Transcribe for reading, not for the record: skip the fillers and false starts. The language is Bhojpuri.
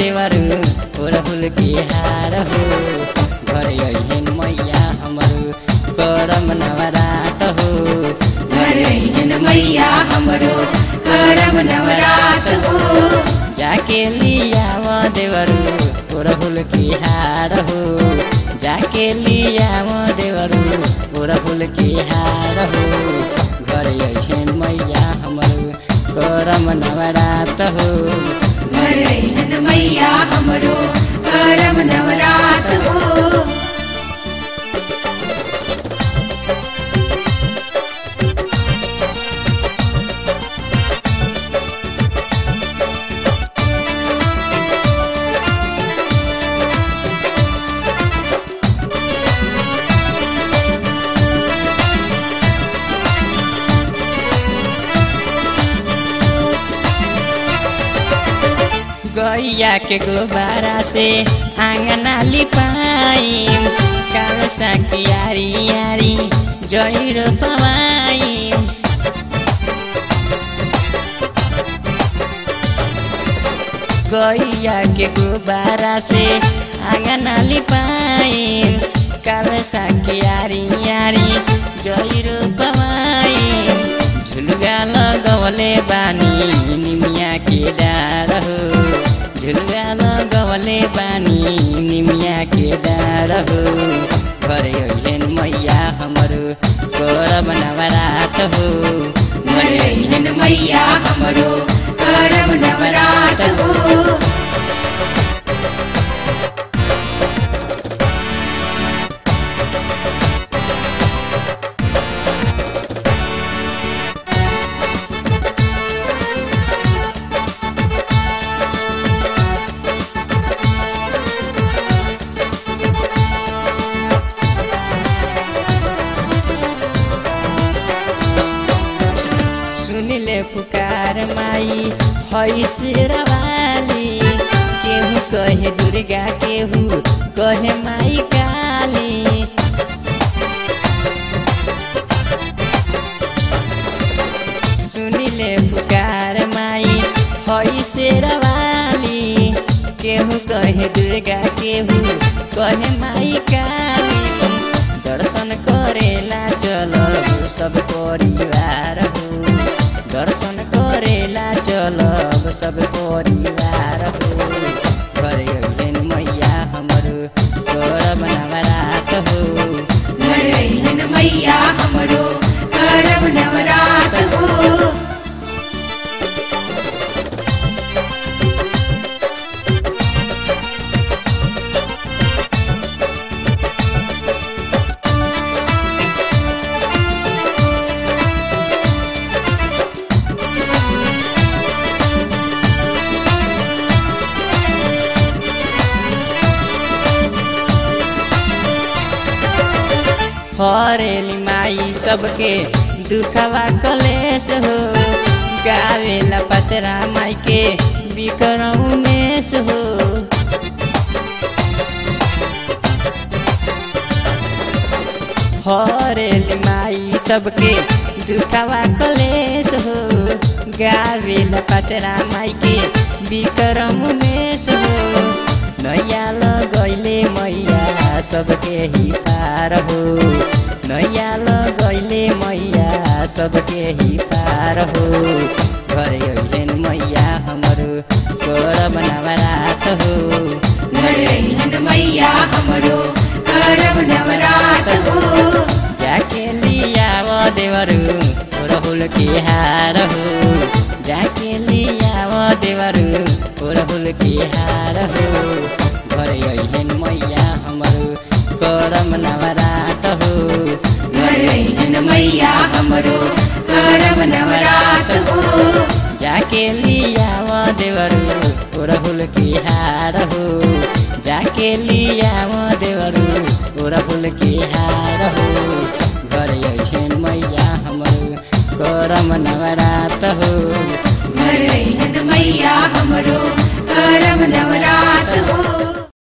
देवरू ओरहुल के हार हो घर अइहेन मैया हमरो करम नवरात हो घर अइहेन मैया हमरो करम नवरात हो जाके लियाव देवरू ओरहुल के हार हो जाके लियाव देवरू ओरहुल के हार हो घर अइहेन मैया हमरो करम नवरात हो घर अइहेन मैया हमरो करम नवरात हो गैया के गोबारा से आंगना लिपाई कालसा की यारी यारी जहिरो पवाई गैया के गोबारा से आंगना लिपाई कालसा की यारी यारी जहिरो पवाई झुलुगा लगवले बानी निमिया के डार हो झुलुगा लगवले बानी निमिया के डार हो घर अइहेन मैया हमरो करम नवरात हो घर अइहेन मैया हमरो करम नवरात हो सुनिले पुकार माई हई शेरवाली केहू कहे दुर्गा केहू कहे माई काली सुनिले पुकार माई हई शेरवाली केहू कहे दुर्गा केहू कहे माई काली दर्शन करेला चलब सब परिवार हो दर्शन करेला चलब सब परिवार हो घर अइहेन मैया हमरो करम नवरात हो घर अइहेन मैया हमरो करम नवरात हो हरेली माई सबके दुखवा कलेश हो गावेला पचरा माई के बिकरम उमेश हो हरेली माई सबके दुखवा कलेश हो गावेला पचरा माई के बिकरम उमेश हो नैया लगैले मैया सबके ही पार हो नैया लगैले मैया सबके ही पार हो घर अइहेन मैया हमरो करम नवरात हो घर अइहेन मैया हमरो करम नवरात हो जाके लियाव देवरू ओरहुल के हार हो जाके लियाव देवरू ओरहुल के हार हो घर अइहेन मैया हमरो करम नवरात हो घर अइहेन मैया हमरो करम नवरात हो जाके लियाव देवरू ओरहुल के हार हो जाके लियाव देवरू ओरहुल के हार हो घर अइहेन मैया हमरो करम नवरात हो